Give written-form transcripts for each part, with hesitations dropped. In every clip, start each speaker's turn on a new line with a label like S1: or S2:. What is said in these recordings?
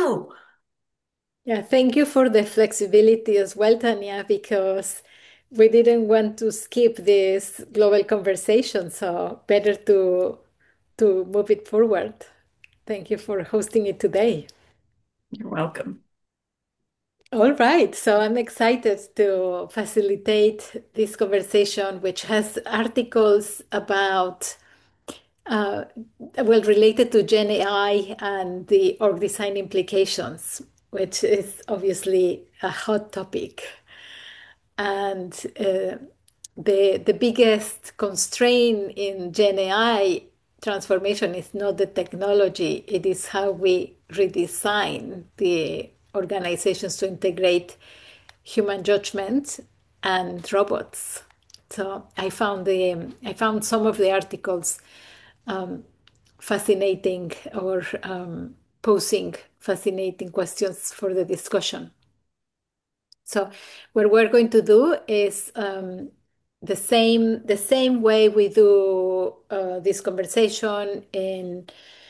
S1: go.
S2: Yeah, thank you for the flexibility as well, Tanya, because we didn't want to skip this global conversation, so better to move it forward. Thank you for hosting it today.
S1: You're welcome.
S2: All right, so I'm excited to facilitate this conversation, which has articles about uh, related to Gen AI and the org design implications, which is obviously a hot topic. And the biggest constraint in Gen AI transformation is not the technology, it is how we redesign the organizations to integrate human judgment and robots. So I found some of the articles fascinating or posing fascinating questions for the discussion. So what we're going to do is the same way we do this conversation in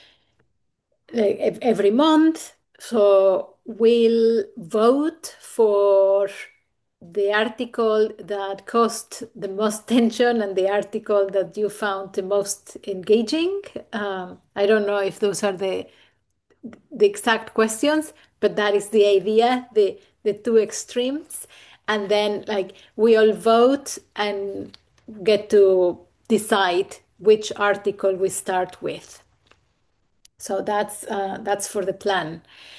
S2: like every month. So we'll vote for the article that caused the most tension and the article that you found the most engaging. I don't know if those are the exact questions, but that is the idea, the two extremes. And then like we all vote and get to decide which article we start with. So that's for the plan.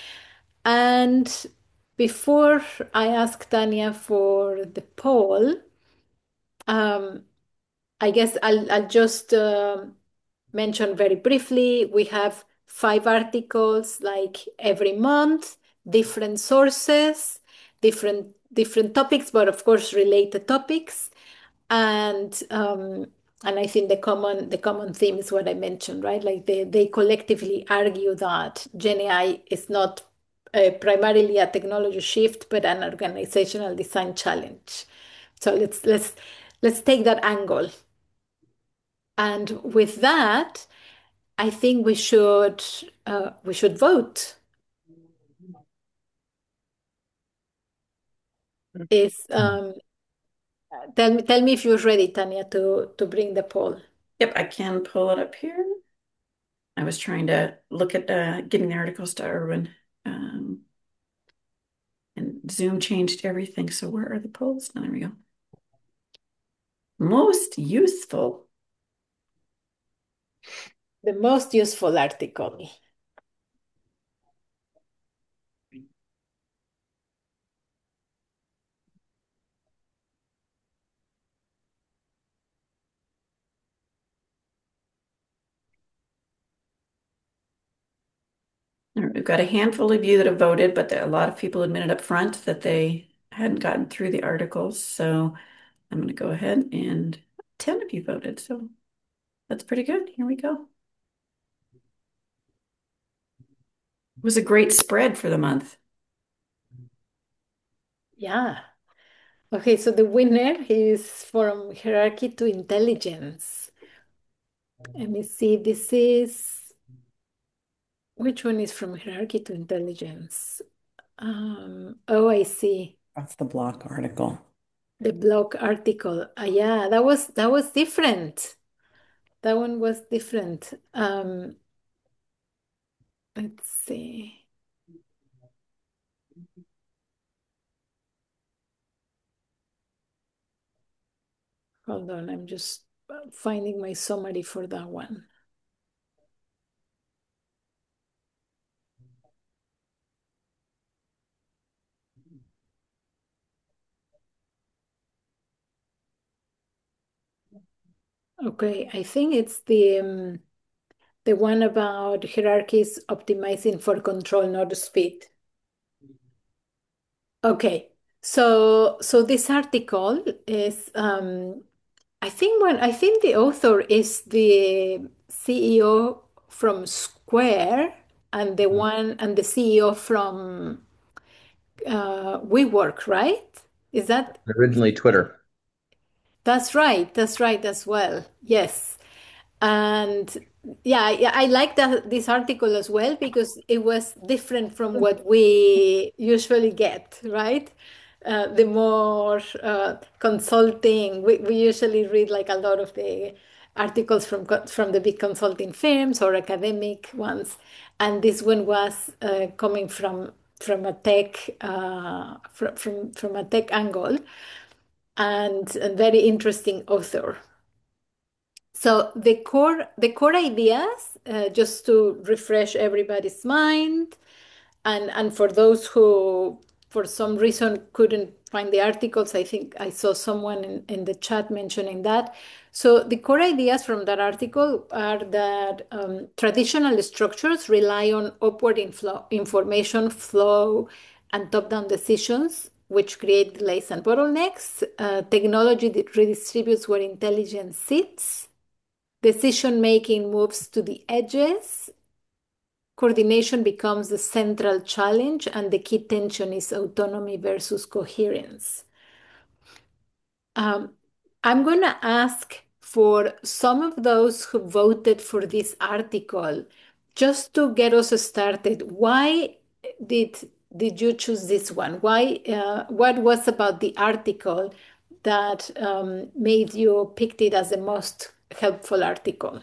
S2: And before I ask Tanya for the poll, um, I guess I'll just mention very briefly. We have 5 articles like every month, different sources, different topics, but of course related topics. And and I think the common theme is what I mentioned, right? Like they collectively argue that Gen AI is not primarily a technology shift, but an organizational design challenge. So let's take that angle. And with that, I think we should vote. Is tell me if you're ready, Tanya, to bring the poll.
S1: Yep, I can pull it up here. I was trying to look at getting the articles to Erwin. Um, and Zoom changed everything. So where are the polls? No, there we go. Most useful.
S2: The most useful article.
S1: All right, we've got a handful of you that have voted, but a lot of people admitted up front that they hadn't gotten through the articles. So I'm going to go ahead and 10 of you voted. So that's pretty good. Here we go. It was a great spread for the month.
S2: Yeah. Okay, so the winner is from hierarchy to intelligence. Let me see. This is which one is from hierarchy to intelligence? Oh, I see.
S1: That's the block article.
S2: The blog article. Yeah, that was different. That one was different. Let's see. Hold on, I'm just finding my summary for that one. Okay, I think it's the one about hierarchies optimizing for control, not speed. Okay, so this article is I think the author is the CEO from Square and the CEO from WeWork, right? Is that
S3: Originally Twitter.
S2: That's right. That's right as well. Yes. And Yeah, yeah, I like this article as well because it was different from what we usually get, right? The more consulting, we usually read like a lot of the articles from the big consulting firms or academic ones, and this one was coming from a tech from a tech angle and a very interesting author. So the core ideas, just to refresh everybody's mind, and for those who for some reason couldn't find the articles, I think I saw someone in the chat mentioning that. So the core ideas from that article are that traditional structures rely on upward information flow and top-down decisions, which create delays and bottlenecks. Technology that redistributes where intelligence sits. Decision making moves to the edges. Coordination becomes the central challenge, and the key tension is autonomy versus coherence. Um, I'm going to ask for some of those who voted for this article, just to get us started. Why did did you choose this one? Why? What was about the article that made you picked it as the most helpful article?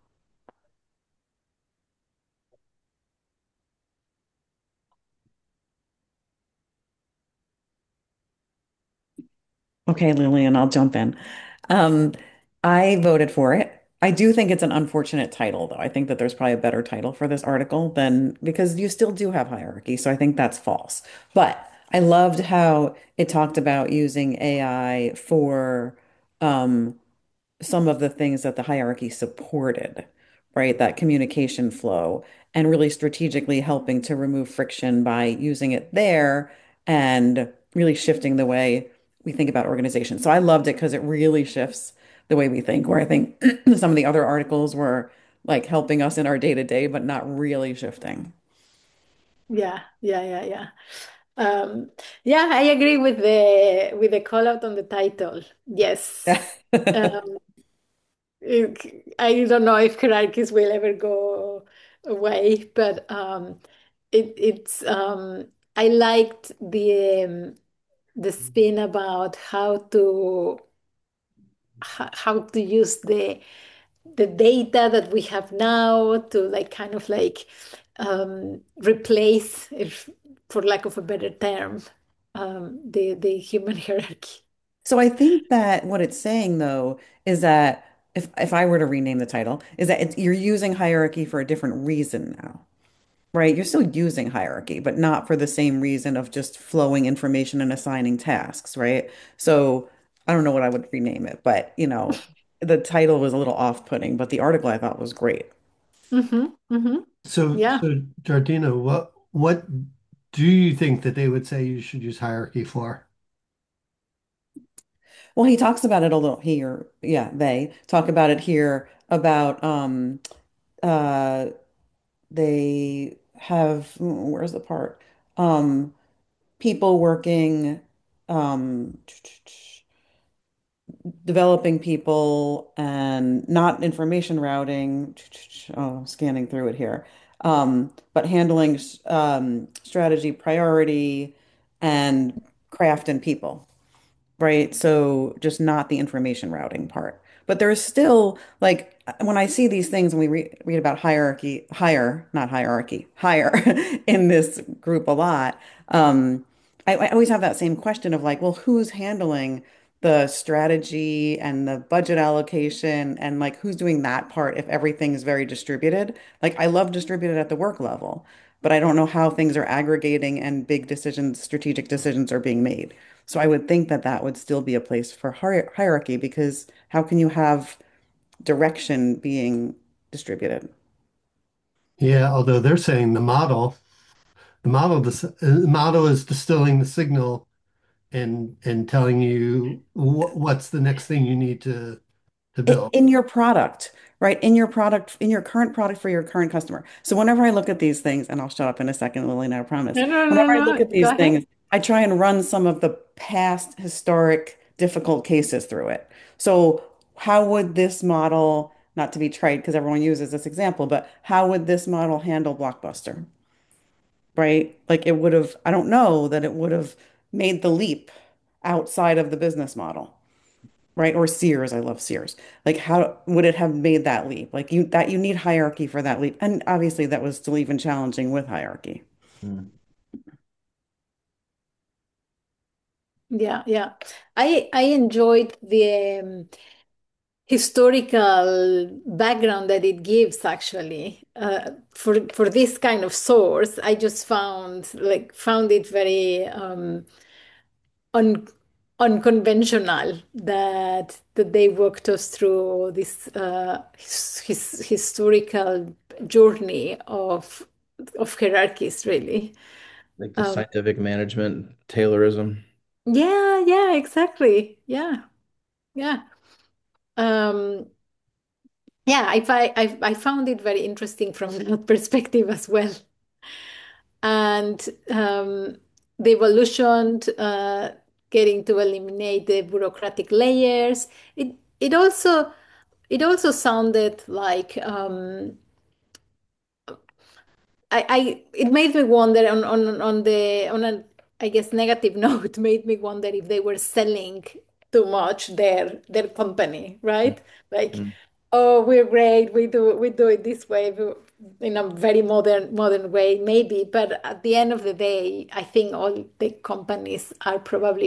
S3: Okay, Lillian, I'll jump in. Um, I voted for it. I do think it's an unfortunate title, though. I think that there's probably a better title for this article than because you still do have hierarchy. So I think that's false. But I loved how it talked about using AI for um, some of the things that the hierarchy supported, right? That communication flow and really strategically helping to remove friction by using it there and really shifting the way we think about organization. So I loved it because it really shifts the way we think, where I think some of the other articles were like helping us in our day to day, but not really shifting.
S2: Yeah, yeah, yeah, yeah. Um, yeah, I agree with the call out on the title. Yes. Um, I don't know if hierarchies will ever go away, but it's I liked the spin about how to use the data that we have now to like kind of like replace, if for lack of a better term, the human hierarchy.
S3: So I think that what it's saying though is that if I were to rename the title, is that you're using hierarchy for a different reason now. Right? You're still using hierarchy, but not for the same reason of just flowing information and assigning tasks, right? So I don't know what I would rename it, but the title was a little off-putting, but the article I thought was great.
S2: Mm-hmm, mm-hmm.
S4: So,
S2: Yeah.
S4: so Jardina, what do you think that they would say you should use hierarchy for?
S3: Well, he talks about it a little here. Yeah, they talk about it here about uh they have where's the part? Um people working um developing people and not information routing. Oh, I'm scanning through it here. But handling strategy, priority, and craft and people, right? So just not the information routing part. But there's still like when I see these things and we read about hierarchy, higher, not hierarchy, higher in this group a lot. I always have that same question of like, well, who's handling the strategy and the budget allocation and like who's doing that part if everything's very distributed? Like I love distributed at the work level, but I don't know how things are aggregating and big decisions, strategic decisions are being made. So I would think that that would still be a place for hierarchy because how can you have direction being distributed?
S4: Yeah, although they're saying the model is distilling the signal and telling you what's the next thing you need to build.
S3: In your product, right? In your product, in your current product for your current customer. So whenever I look at these things, and I'll shut up in a second, Lillian, I promise.
S2: No, no, no,
S3: Whenever I look
S2: no.
S3: at
S2: Go
S3: these
S2: ahead.
S3: things, I try and run some of the past historic difficult cases through it. So how would this model not to be trite because everyone uses this example, but how would this model handle Blockbuster? Right? Like it would have, I don't know that it would have made the leap outside of the business model, right? Or Sears, I love Sears. Like how would it have made that leap? Like you need hierarchy for that leap. And obviously that was still even challenging with hierarchy.
S5: Mm.
S2: Yeah, yeah. I enjoyed the historical background that it gives actually for this kind of source. I just found it very un unconventional that they walked us through this historical journey of hierarchies really.
S5: Like the
S2: um,
S5: scientific management Taylorism.
S2: yeah, yeah, exactly, yeah, yeah. um, Yeah, I found it very interesting from that perspective as well. And the evolution, getting to eliminate the bureaucratic layers. It it also it also sounded like it made me wonder on a I guess negative note made me wonder if they were selling too much their company, right? Like,
S5: Mm.
S2: oh, we're great, we do it this way, in a very modern way, maybe. But at the end of the day, I think all the companies are probably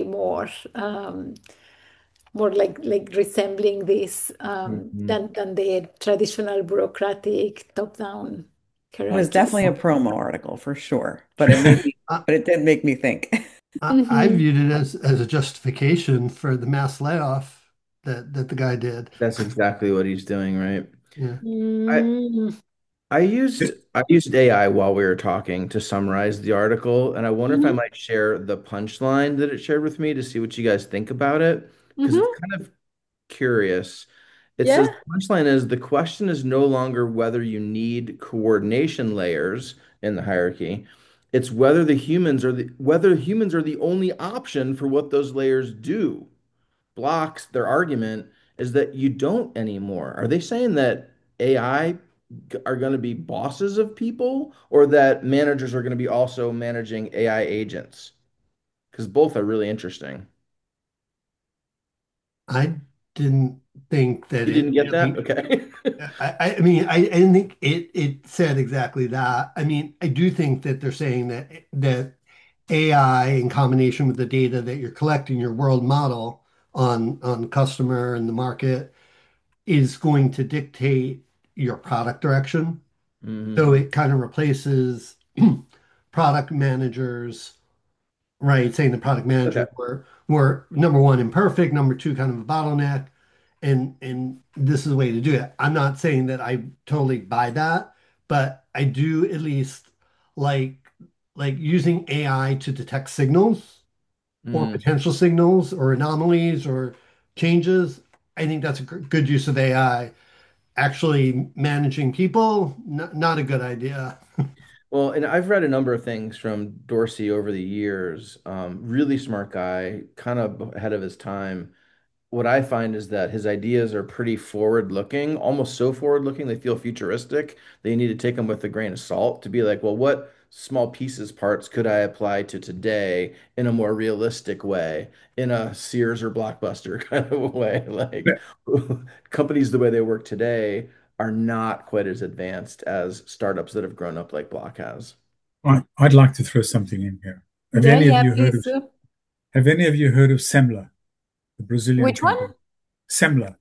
S2: more like resembling this
S5: Mhm.
S2: than the traditional bureaucratic top-down
S3: It was definitely
S2: hierarchies.
S3: a promo article for sure, but it made me,
S4: I,
S3: but it did make me think.
S4: I
S2: Hmm.
S4: viewed it as a justification for the mass layoff that the guy did.
S5: That's exactly what he's doing, right?
S4: Yeah.
S5: I
S2: Mm.
S5: I used AI while we were talking to summarize the article, and I wonder if I
S2: Hmm.
S5: might share the punchline that it shared with me to see what you guys think about it, because it's
S2: Hmm.
S5: kind of curious. It
S2: Yeah.
S5: says the punchline is the question is no longer whether you need coordination layers in the hierarchy. It's whether humans are the only option for what those layers do. Blocks their argument is that you don't anymore. Are they saying that AI are going to be bosses of people or that managers are going to be also managing AI agents? Because both are really interesting.
S4: I didn't think that
S5: You
S4: it
S5: didn't get that?
S4: really.
S5: Okay.
S4: I mean, I didn't think it said exactly that. I mean, I do think that they're saying that AI in combination with the data that you're collecting, your world model on customer and the market is going to dictate your product direction.
S5: Hmm.
S4: So it kind of replaces product managers, right? Saying the product
S5: Okay.
S4: managers were number one, imperfect, number two, kind of a bottleneck, and this is the way to do it. I'm not saying that I totally buy that, but I do at least like like using AI to detect signals or
S5: Hmm.
S4: potential signals or anomalies or changes. I think that's a good use of AI. Actually managing people, not a good idea.
S5: Well, and I've read a number of things from Dorsey over the years. Really smart guy, kind of ahead of his time. What I find is that his ideas are pretty forward looking, almost so forward looking they feel futuristic. They need to take them with a grain of salt to be like, well, what small pieces, parts could I apply to today in a more realistic way, in a Sears or Blockbuster kind of a way? Like companies, the way they work today are not quite as advanced as startups that have grown up like Block has.
S6: I'd like to throw something in here. Have
S2: Yeah,
S6: any of
S2: yeah,
S6: you heard
S2: please
S6: of
S2: do.
S6: Have any of you heard of Semler, the Brazilian
S2: Which one?
S6: company? Semler.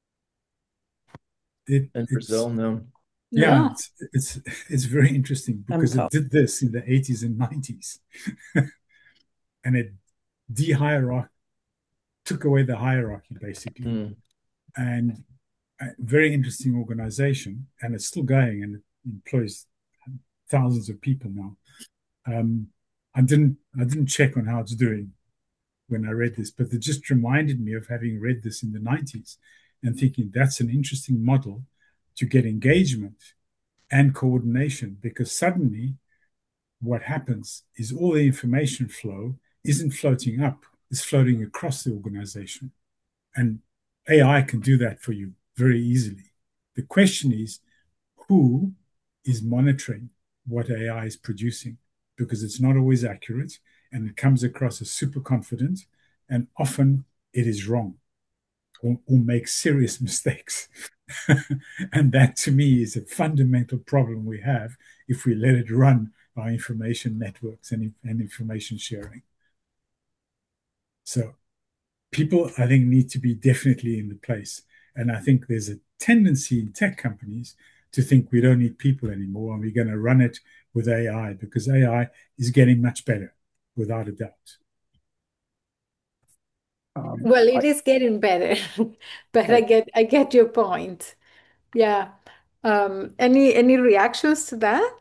S5: In
S6: It's
S5: Brazil, no.
S6: yeah,
S2: No.
S6: it's very interesting because it
S3: Emco.
S6: did this in the 80s and 90s, and it de-hierarchy took away the hierarchy basically,
S5: Hmm.
S6: and a very interesting organization, and it's still going and it employs thousands of people now. Um, I didn't check on how it's doing when I read this, but it just reminded me of having read this in the 90s and thinking that's an interesting model to get engagement and coordination because suddenly what happens is all the information flow isn't floating up, it's floating across the organization. And AI can do that for you very easily. The question is, who is monitoring what AI is producing? Because it's not always accurate and it comes across as super confident, and often it is wrong or makes serious mistakes. And that to me is a fundamental problem we have if we let it run our information networks and information sharing. So people, I think, need to be definitely in the place. And I think there's a tendency in tech companies to think we don't need people anymore and we're going to run it with AI because AI is getting much better, without a doubt.
S2: Well,
S7: I,
S2: it is getting better, but I get your point. Yeah. Any reactions to that?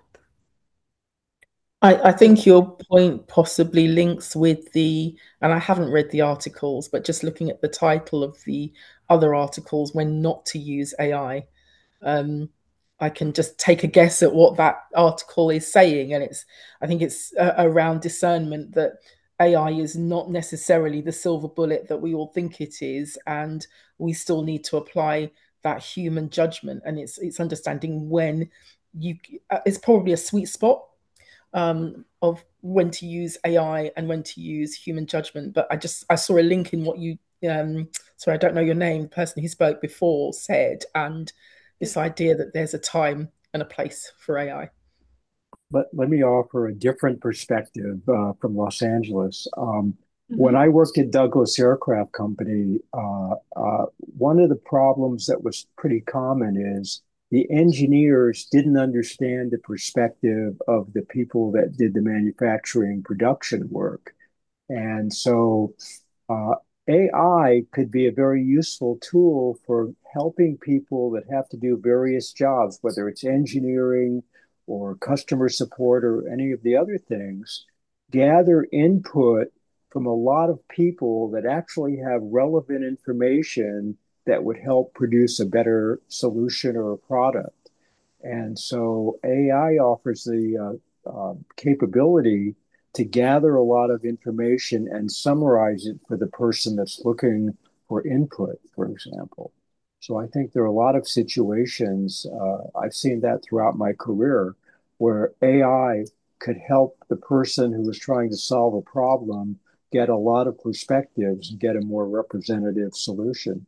S7: I think your point possibly links with and I haven't read the articles, but just looking at the title of the other articles, when not to use AI, um, I can just take a guess at what that article is saying, and I think it's around discernment that AI is not necessarily the silver bullet that we all think it is, and we still need to apply that human judgment, and it's understanding when you it's probably a sweet spot of when to use AI and when to use human judgment. But I saw a link in what you sorry, I don't know your name, the person who spoke before said, and this idea that there's a time and a place for AI.
S8: Let me offer a different perspective from Los Angeles. When
S2: Mhm.
S8: I worked at Douglas Aircraft Company, one of the problems that was pretty common is the engineers didn't understand the perspective of the people that did the manufacturing production work. And so uh, AI could be a very useful tool for helping people that have to do various jobs, whether it's engineering or customer support or any of the other things, gather input from a lot of people that actually have relevant information that would help produce a better solution or a product. And so AI offers the capability to gather a lot of information and summarize it for the person that's looking for input, for example. So I think there are a lot of situations, I've seen that throughout my career, where AI could help the person who is trying to solve a problem get a lot of perspectives and get a more representative solution.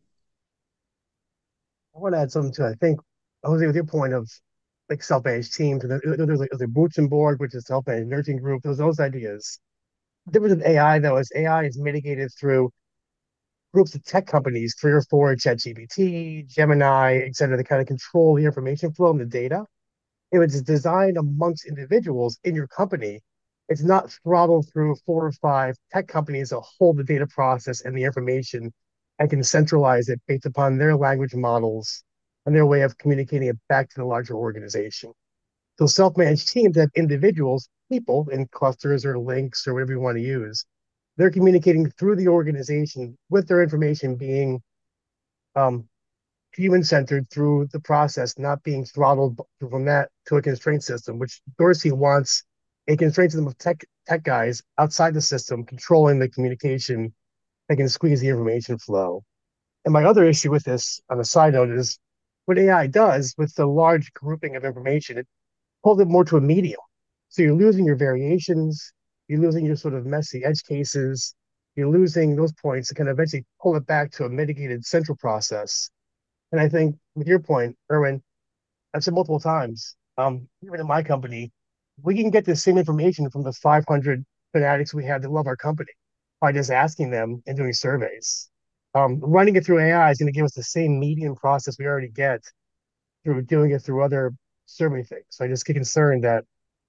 S9: I want to add something to it. I think, Jose, with your point of like self-managed teams, and there's a Boots and Board, which is self-managed nursing group, those ideas. The difference with AI, though, is AI is mitigated through groups of tech companies, three or four, ChatGPT, Gemini, et cetera, that kind of control the information flow and the data. If it's designed amongst individuals in your company, it's not throttled through four or five tech companies that hold the data process and the information and can centralize it based upon their language models and their way of communicating it back to the larger organization. So self-managed teams have individuals, people in clusters or links or whatever you want to use. They're communicating through the organization with their information being um, human centered through the process, not being throttled from that to a constraint system, which Dorsey wants a constraint system of tech guys outside the system controlling the communication that can squeeze the information flow. And my other issue with this, on a side note, is what AI does with the large grouping of information, it pulls it more to a medium. So you're losing your variations, you're losing your sort of messy edge cases, you're losing those points to kind of eventually pull it back to a mitigated central process. And I think with your point, Erwin, I've said multiple times, even in my company, we can get the same information from the 500 fanatics we have that love our company by just asking them and doing surveys. Running it through AI is going to give us the same median process we already get through doing it through other survey things. So I just get concerned that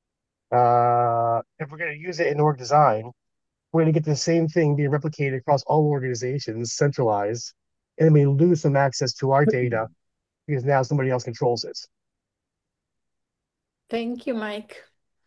S9: if we're going to use it in org design, we're going to get the same thing being replicated across all organizations, centralized, and then we lose some access to our data because now somebody else controls it.
S2: Thank you, Mike.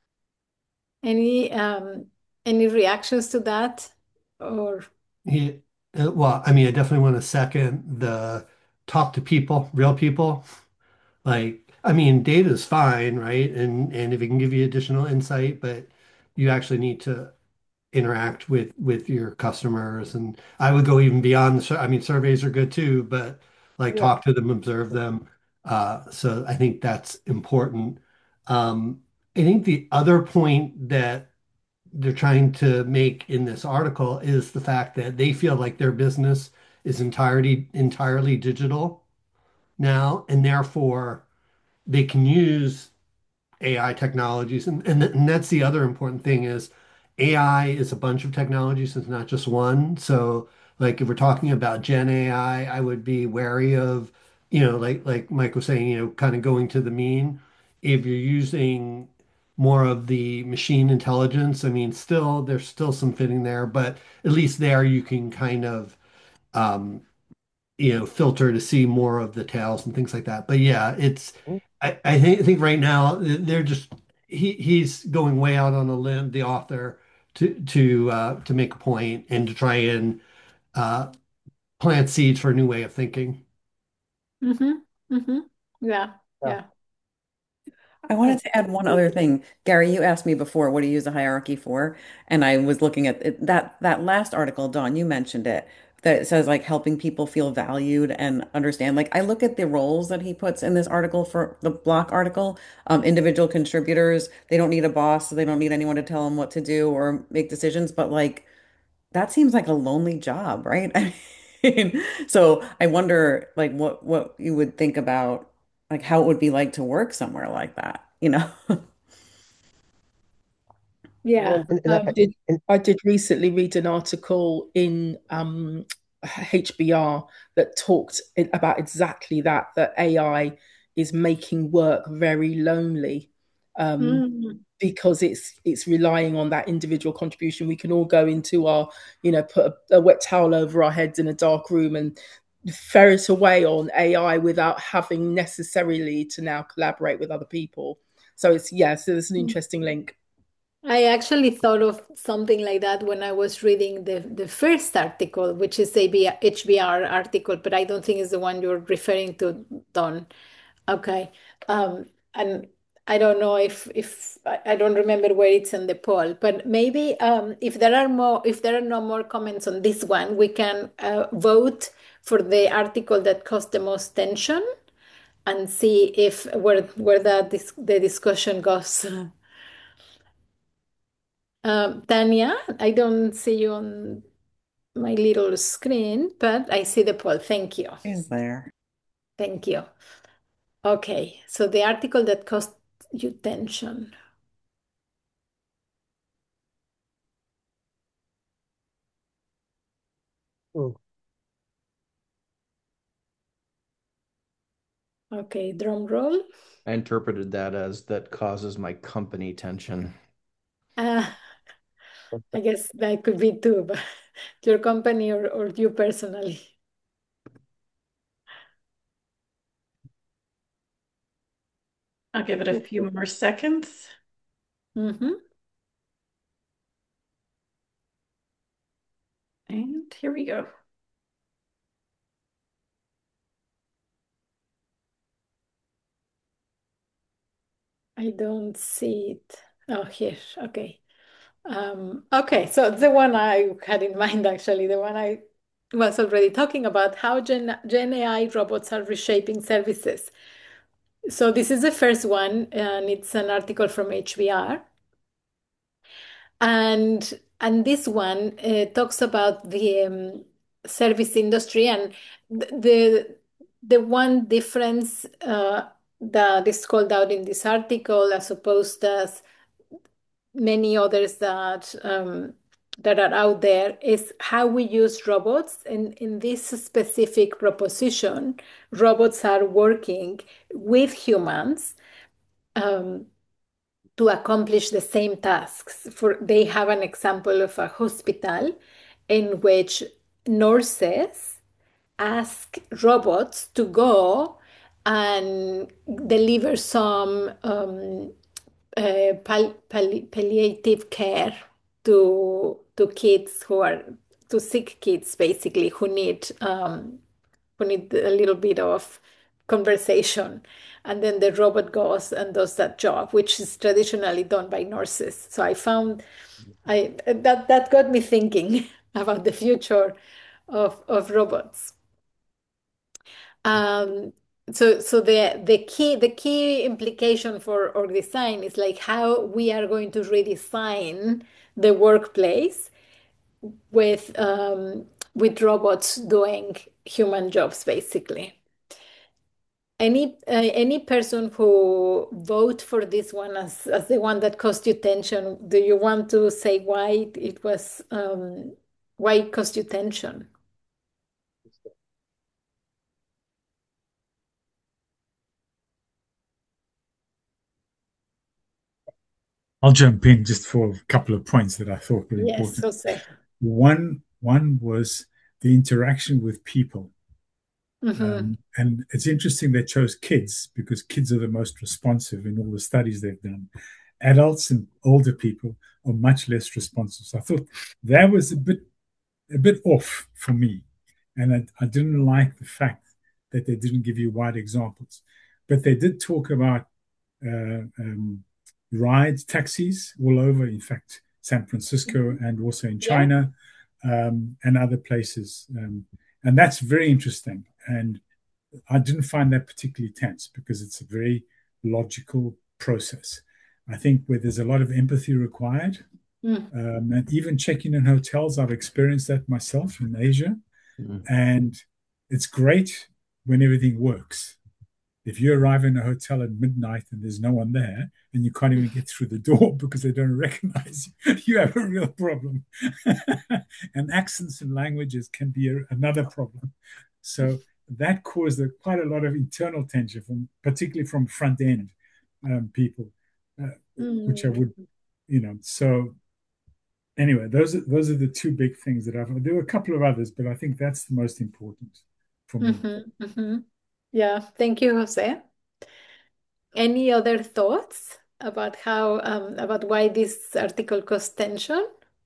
S2: Any um any reactions to that? Or
S4: Yeah, well, I mean, I definitely want to second the talk to people, real people. Like, I mean, data is fine, right? And if it can give you additional insight, but you actually need to interact with your customers. And I would go even beyond I mean, surveys are good too, but like
S2: yeah.
S4: talk to them, observe them. So I think that's important. I think the other point that they're trying to make in this article is the fact that they feel like their business is entirely digital now, and therefore they can use AI technologies. And that's the other important thing is AI is a bunch of technologies. It's not just one. So like if we're talking about Gen AI, I would be wary of, like Mike was saying, kind of going to the mean. If you're using more of the machine intelligence, I mean, still there's still some fitting there, but at least there you can kind of um, filter to see more of the tails and things like that. But yeah, I think right now they're just he's going way out on a limb, the author, to make a point and to try and uh, plant seeds for a new way of thinking.
S2: Mm-hmm. Mm-hmm. Yeah.
S8: Yeah.
S2: Yeah.
S3: I
S2: I
S3: wanted to add one other thing. Gary, you asked me before, what do you use a hierarchy for? And I was looking at that last article, Dawn, you mentioned it, that it says like helping people feel valued and understand. Like I look at the roles that he puts in this article for the block article, individual contributors, they don't need a boss, so they don't need anyone to tell them what to do or make decisions, but like that seems like a lonely job, right? I mean, so I wonder like what you would think about like how it would be like to work somewhere like that, you know?
S2: Yeah.
S8: Well,
S7: I did I did recently read an article in HBR that talked about exactly that AI is making work very lonely, um,
S2: Mm.
S7: because it's relying on that individual contribution. We can all go into our, put a wet towel over our heads in a dark room and ferret away on AI without having necessarily to now collaborate with other people. So so there's an interesting link.
S2: I actually thought of something like that when I was reading the first article, which is a HBR article, but I don't think it's the one you're referring to, Don. Okay. And I don't know if I don't remember where it's in the poll, but maybe if there are no more comments on this one, we can vote for the article that caused the most tension and see if where the discussion goes. Tanya, I don't see you on my little screen, but I see the poll. Thank you.
S3: Is there?
S2: Thank you. Okay, so the article that caused you tension.
S9: Hmm.
S2: Okay, drum roll.
S5: I interpreted that as that causes my company tension.
S2: Uh, I guess that could be too, but your company or you personally.
S1: I'll give it a few more seconds.
S2: Mm-hmm.
S1: And here we go.
S2: I don't see it. Oh, here. Okay. Okay, so the one I had in mind, actually, the one I was already talking about, how Gen AI robots are reshaping services. So this is the first one, and it's an article from HBR. And this one talks about the service industry and the one difference that is called out in this article, as opposed as many others that are out there, is how we use robots. And in this specific proposition, robots are working with humans um, to accomplish the same tasks. They have an example of a hospital in which nurses ask robots to go and deliver some palliative care to kids who are to sick kids, basically, who need a little bit of conversation. And then the robot goes and does that job, which is traditionally done by nurses. So I found that got me thinking about the future of robots. Um, So the key implication for org design is like how we are going to redesign the workplace with robots doing human jobs basically. Any person who vote for this one as the one that caused you tension, do you want to say why it caused you tension?
S6: I'll jump in just for a couple of points that I thought were
S2: Yes,
S6: important.
S2: Jose.
S6: One was the interaction with people.
S2: Mm-hmm.
S6: And it's interesting they chose kids because kids are the most responsive in all the studies they've done. Adults and older people are much less responsive. So I thought that was a bit off for me. And I didn't like the fact that they didn't give you wide examples. But they did talk about rides, taxis all over, in fact, San Francisco and also in
S2: Yeah.
S6: China and other places. And that's very interesting. And I didn't find that particularly tense because it's a very logical process. I think where there's a lot of empathy required,
S2: Mm.
S6: and even checking in hotels, I've experienced that myself in Asia.
S5: Mhm.
S6: And it's great when everything works. If you arrive in a hotel at midnight and there's no one there and you can't even get through the door because they don't recognize you, you have a real problem. And accents and languages can be another problem. So that caused quite a lot of internal tension, particularly from front end people, which I would,
S2: Mm.
S6: So anyway, those are the two big things that I've. There were a couple of others, but I think that's the most important for me.
S2: Mm-hmm. Mm-hmm. Yeah, thank you, Jose. Any other thoughts about about why this article caused tension?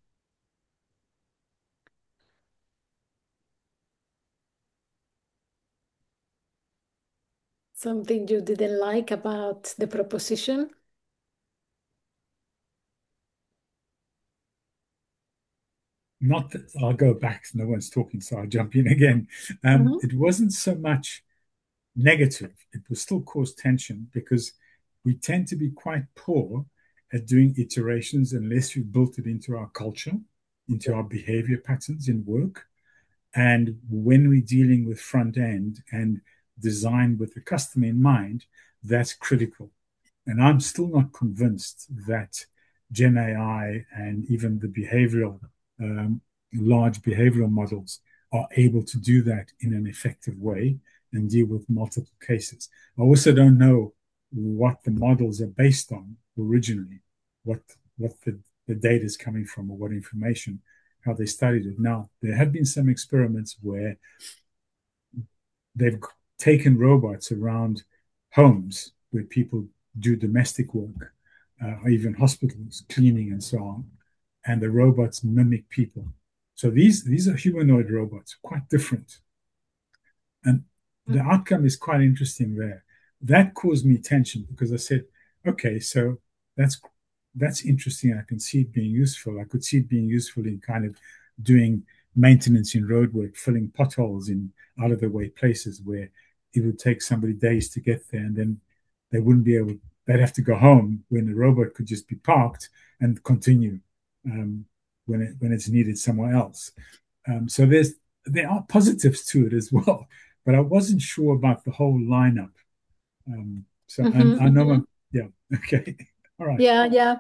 S2: Something you didn't like about the proposition?
S6: Not that I'll go back, no one's talking, so I'll jump in again.
S2: Mm-hmm.
S6: It wasn't so much negative, it will still cause tension because we tend to be quite poor at doing iterations unless we've built it into our culture, into our behavior patterns in work. And when we're dealing with front end and design with the customer in mind, that's critical. And I'm still not convinced that Gen AI and even the um, large behavioral models are able to do that in an effective way and deal with multiple cases. I also don't know what the models are based on originally, what the data is coming from or what information, how they studied it. Now, there have been some experiments where they've taken robots around homes where people do domestic work, or even hospitals, cleaning and so on, and the robots mimic people. So these are humanoid robots, quite different, and the outcome is quite interesting there. That caused me tension because I said, okay, so that's that's interesting. I can see it being useful. I could see it being useful in kind of doing maintenance in roadwork, filling potholes in out of the way places where it would take somebody days to get there, and then they wouldn't be able. They'd have to go home when the robot could just be parked and continue when it's needed somewhere else. So there are positives to it as well, but I wasn't sure about the whole lineup. So
S2: Mm-hmm.
S6: I know,
S2: Mm-hmm.
S6: yeah, okay, all right.
S2: Yeah, yeah.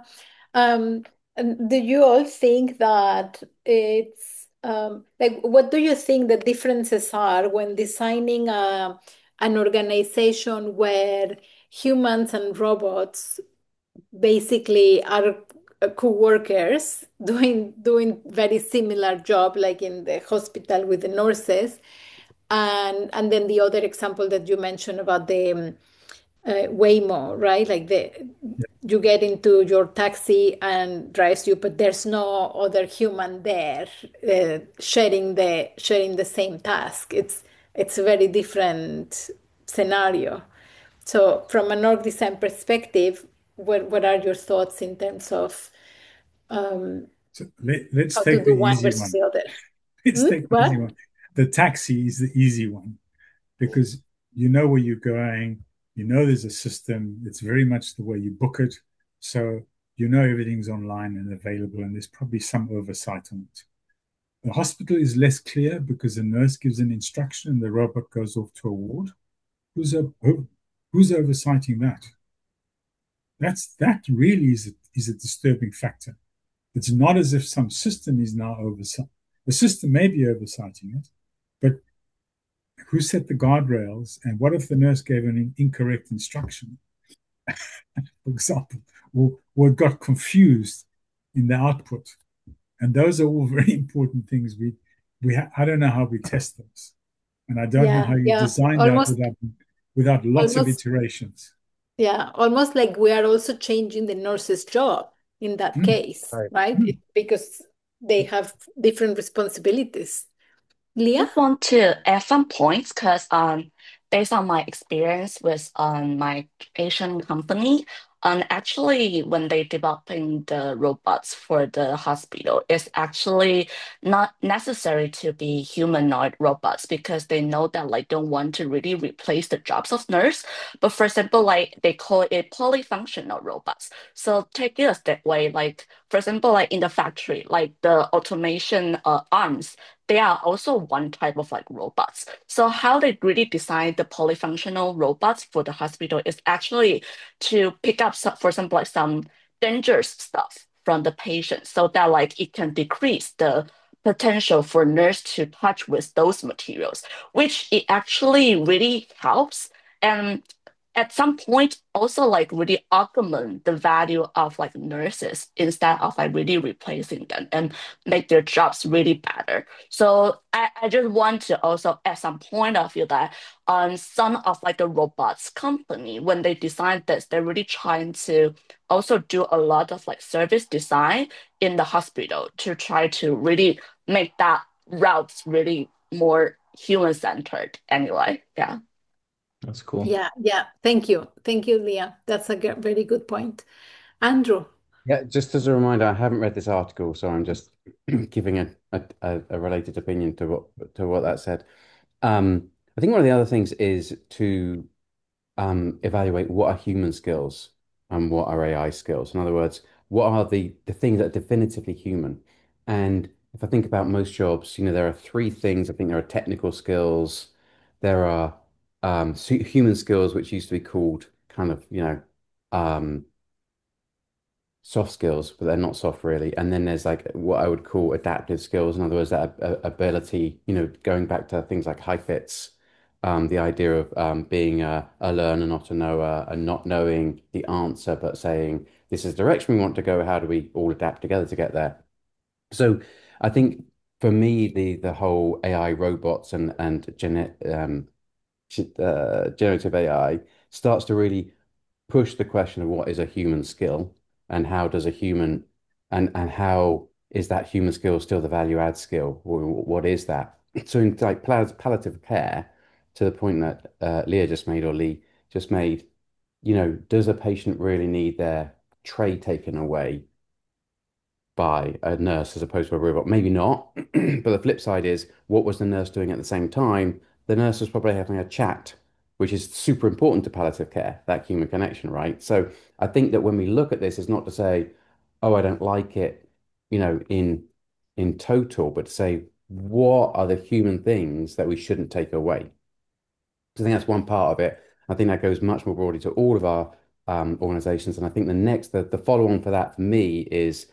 S2: And do you all think that it's like what do you think the differences are when designing an organization where humans and robots basically are co-workers doing very similar job like in the hospital with the nurses and then the other example that you mentioned about the Waymo, right? Like you get into your taxi and drives you, but there's no other human there sharing the same task. It's a very different scenario. So from an org design perspective, what are your thoughts in terms of
S6: So let's
S2: how to
S6: take the
S2: do one
S6: easy
S2: versus
S6: one.
S2: the other?
S6: Let's
S2: Hmm?
S6: take the easy
S2: What?
S6: one. The taxi is the easy one because you know where you're going, you know there's a system, it's very much the way you book it. So you know everything's online and available, and there's probably some oversight on it. The hospital is less clear because the nurse gives an instruction and the robot goes off to a ward. Who's, a, who's oversighting that? That really is a disturbing factor. It's not as if some system is now oversight. The system may be oversighting it, but who set the guardrails? And what if the nurse gave an incorrect instruction, for example, or got confused in the output? And those are all very important things. I don't know how we test those, and I don't know
S2: Yeah,
S6: how you
S2: yeah,
S6: design that
S2: almost,
S6: without lots of
S2: almost,
S6: iterations.
S2: yeah, almost like we are also changing the nurse's job in that
S6: Mm,
S2: case,
S9: Right.
S2: right? Because they have different responsibilities. Leah?
S10: Just want to add some points because based on my experience with my Asian company, actually when they developing the robots for the hospital, it's actually not necessary to be humanoid robots because they know that like don't want to really replace the jobs of nurse. But for example, like they call it polyfunctional robots. So take it a step way, like for example, like in the factory, like the automation arms they are also one type of like robots. So how they really design the polyfunctional robots for the hospital is actually to pick up some, for example, like some dangerous stuff from the patient so that like it can decrease the potential for nurse to touch with those materials, which it actually really helps. And at some point also like really augment the value of like nurses instead of like really replacing them and make their jobs really better. So I just want to also add some point of view that on some of like the robots company, when they design this, they're really trying to also do a lot of like service design in the hospital to try to really make that routes really more human centered anyway. Yeah.
S5: That's cool.
S2: Yeah, yeah. Thank you. Thank you, Leah. That's a very good point. Andrew.
S11: Yeah, just as a reminder, I haven't read this article, so I'm just giving a related opinion to what that said. I think one of the other things is to evaluate what are human skills and what are AI skills. In other words, what are the things that are definitively human? And if I think about most jobs, there are three things. I think there are technical skills, there are human skills, which used to be called kind of, soft skills, but they're not soft really. And then there's like what I would call adaptive skills. In other words, that ability, going back to things like high fits, the idea of being a learner, not a knower, and not knowing the answer, but saying, this is the direction we want to go. How do we all adapt together to get there? So I think for me, the whole AI robots and generative AI starts to really push the question of what is a human skill and how does a human and how is that human skill still the value add skill? What is that? So in like palliative care, to the point that Leah just made or Lee just made, does a patient really need their tray taken away by a nurse as opposed to a robot? Maybe not. But the flip side is, what was the nurse doing at the same time? The nurse was probably having a chat, which is super important to palliative care, that human connection, right? So I think that when we look at this, it's not to say, oh, I don't like it, in total, but to say, what are the human things that we shouldn't take away? So I think that's one part of it. I think that goes much more broadly to all of our organizations. And I think the follow on for that for me is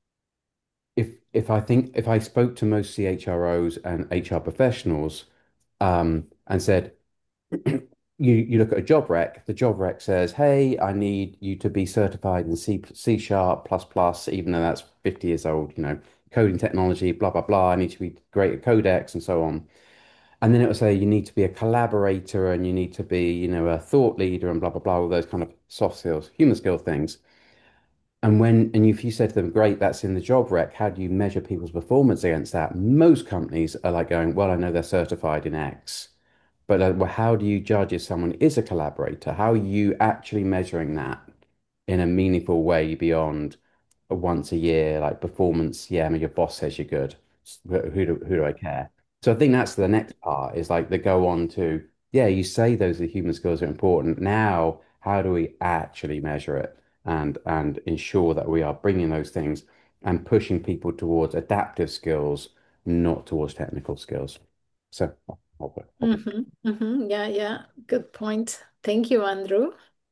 S11: if I spoke to most CHROs and HR professionals and said, you look at a job rec, the job rec says, hey, I need you to be certified in C sharp plus plus, even though that's 50 years old, coding technology, blah, blah, blah. I need to be great at codex and so on. And then it will say you need to be a collaborator and you need to be, a thought leader and blah, blah, blah, all those kind of soft skills, human skill things. And if you said to them, great, that's in the job rec, how do you measure people's performance against that? Most companies are like going, well, I know they're certified in X, but well, how do you judge if someone is a collaborator? How are you actually measuring that in a meaningful way beyond a once a year, like performance? Yeah, I mean, your boss says you're good. Who do I care? So I think that's the next part is like they go on to yeah, you say those are human skills are important. Now, how do we actually measure it and ensure that we are bringing those things and pushing people towards adaptive skills, not towards technical skills? So,
S2: Yeah, yeah. Good point. Thank you, Andrew.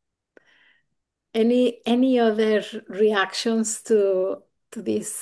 S2: Any other reactions to this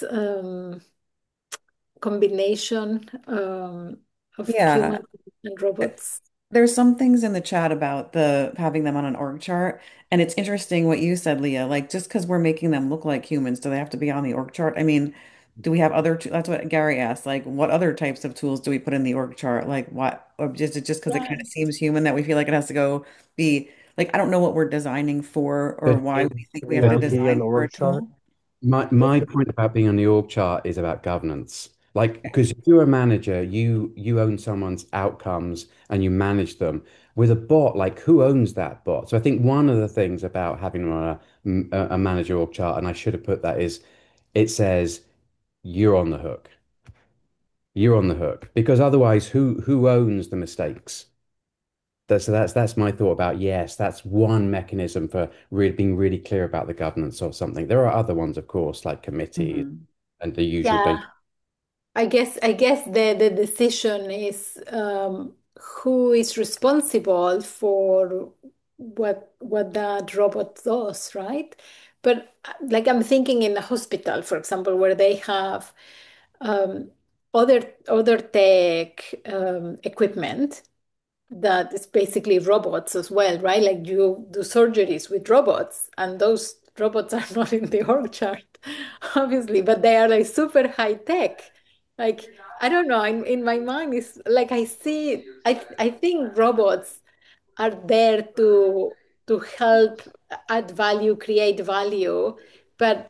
S2: combination of
S3: Yeah.
S2: humans and robots?
S3: There's some things in the chat about the having them on an org chart, and it's interesting what you said, Leah. Like just because we're making them look like humans, do they have to be on the org chart? I mean, do we have other? That's what Gary asked. Like, what other types of tools do we put in the org chart? Like, what? Or just because it kind of
S2: Right.
S3: seems human that we feel like it has to go be like I don't know what we're designing for or
S11: but
S3: why
S4: Can
S3: we think we have
S11: but
S3: to
S11: it,
S9: be on
S3: design
S9: the
S3: for a
S9: org chart.
S3: tool.
S11: my point about being on the org chart is about governance. Like, because if you're a manager, you own someone's outcomes and you manage them. With a bot, like who owns that bot? So I think one of the things about having a manager org chart, and I should have put that, is it says you're on the hook. You're on the hook because otherwise, who owns the mistakes? So that's my thought about yes, that's one mechanism for really being really clear about the governance of something. There are other ones, of course, like committees
S3: Mhm.
S11: and the usual
S2: Yeah,
S11: data.
S2: I guess the decision is who is responsible for what that robot does, right? But like I'm thinking in a hospital, for example, where they have um, other tech equipment that is basically robots as well, right? Like you do surgeries with robots, and those robots are not in the org chart, obviously, but they are like super high tech. Like, I don't know, in my mind, it's like I think robots are there to help add value, create value, but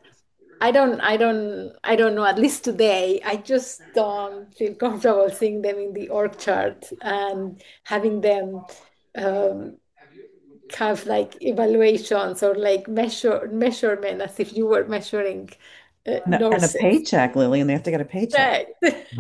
S2: I don't know, at least today, I just don't feel comfortable seeing them in the org chart and having them um, have like evaluations or like measurement as if you were measuring
S3: And a
S2: nurses.
S3: paycheck, Lily, and they have to get a paycheck.
S2: Right.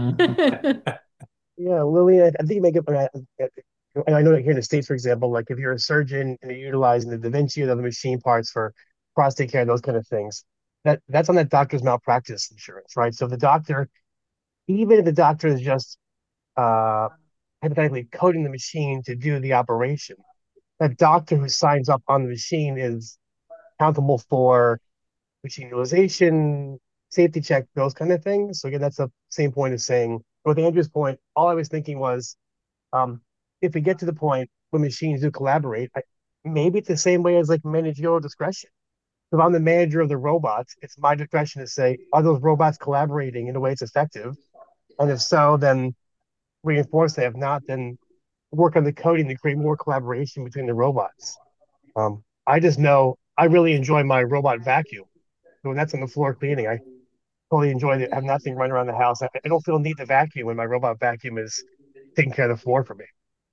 S9: Yeah, Lily, I think you make it. I know that here in the States, for example, like if you're a surgeon and you're utilizing the Da Vinci or the machine parts for prostate care, those kind of things, that's on that doctor's malpractice insurance, right? So the doctor, even if the doctor is just uh, hypothetically coding the machine to do the operation, that doctor who signs up on the machine is accountable for machine utilization, safety check, those kind of things. So again, that's the same point as saying, with Andrew's point, all I was thinking was, um, if we get to the point when machines do collaborate, maybe it's the same way as like managerial discretion. If I'm the manager of the robots, it's my discretion to say, are those robots collaborating in a way it's effective? And if so, then reinforce that. If not, then work on the coding to create more collaboration between the robots. I just know I really enjoy my robot vacuum. So when that's on the floor cleaning, I totally enjoy it. I have nothing running around the house. I don't feel need to vacuum when my robot vacuum is taking care of the floor for me.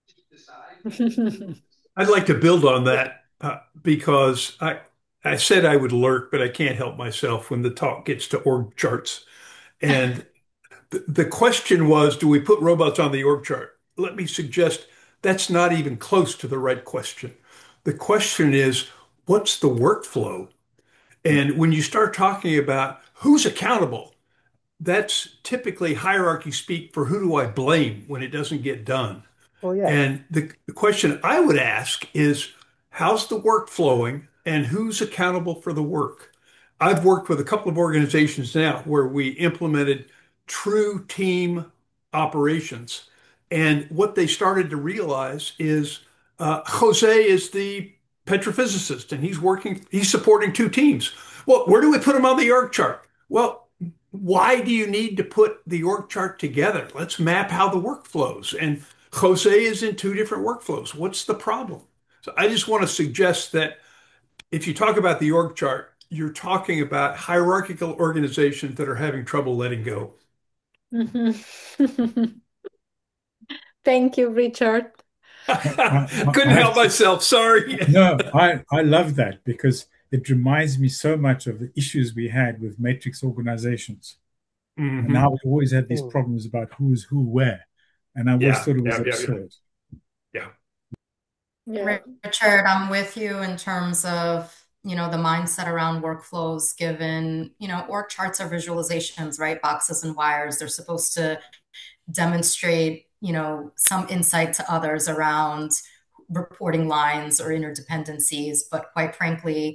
S12: I'd like to build on that because I said I would lurk, but I can't help myself when the talk gets to org charts. And the question was, do we put robots on the org chart? Let me suggest that's not even close to the right question. The question is, what's the workflow? And when you start talking about who's accountable, that's typically hierarchy speak for who do I blame when it doesn't get done.
S9: Oh yeah.
S12: And the question I would ask is, how's the work flowing and who's accountable for the work? I've worked with a couple of organizations now where we implemented true team operations. And what they started to realize is Jose is the petrophysicist and he's supporting two teams. Well, where do we put him on the org chart? Well, why do you need to put the org chart together? Let's map how the work flows. And Jose is in two different workflows. What's the problem? So I just want to suggest that if you talk about the org chart, you're talking about hierarchical organizations that are having trouble letting go.
S2: Mhm. Thank you, Richard.
S12: Couldn't
S6: I have
S12: help
S6: to,
S12: myself. Sorry.
S6: no, I love that because it reminds me so much of the issues we had with matrix organizations and how
S12: Hmm.
S6: we always had these
S9: Hmm.
S6: problems about who is who where. And I always
S12: Yeah,
S6: thought it was
S12: yeah, yeah, yeah,
S6: absurd.
S12: yeah.
S2: Yeah.
S13: Richard, I'm with you in terms of, the mindset around workflows, given, org charts are visualizations, right? Boxes and wires. They're supposed to demonstrate, some insight to others around reporting lines or interdependencies. But quite frankly,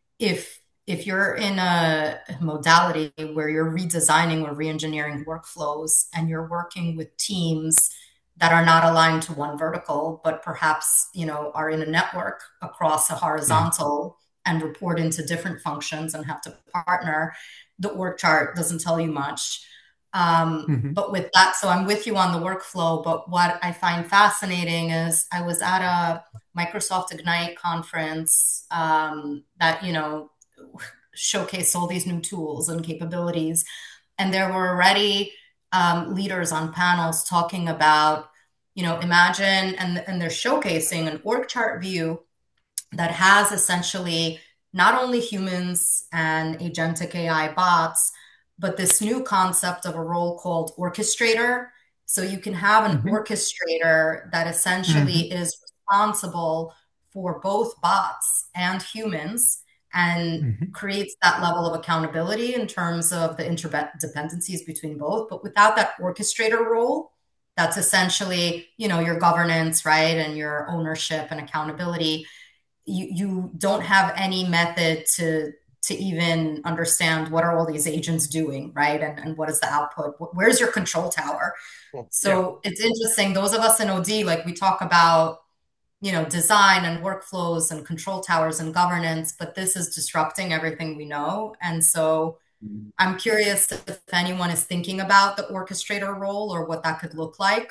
S13: if you're in a modality where you're redesigning or re-engineering workflows and you're working with teams that are not aligned to one vertical, but perhaps, are in a network across a
S12: Mm.
S13: horizontal and report into different functions and have to partner, the org chart doesn't tell you much.
S12: Mhm.
S13: But with that, so I'm with you on the workflow, but what I find fascinating is I was at a Microsoft Ignite conference that, showcased all these new tools and capabilities. And there were already leaders on panels talking about, imagine, and they're showcasing an org chart view that has essentially not only humans and agentic AI bots, but this new concept of a role called orchestrator. So you can have an
S12: Mhm.
S13: orchestrator that essentially
S12: Mhm.
S13: is responsible for both bots and humans and
S12: Mhm.
S13: creates that level of accountability in terms of the interdependencies between both. But without that orchestrator role, that's essentially, your governance, right? And your ownership and accountability. You don't have any method to even understand what are all these agents doing, right? And what is the output? Where's your control tower?
S12: Yeah.
S13: So it's interesting. Those of us in OD, like we talk about, design and workflows and control towers and governance, but this is disrupting everything we know. And so I'm curious if anyone is thinking about the orchestrator role or what that could look like,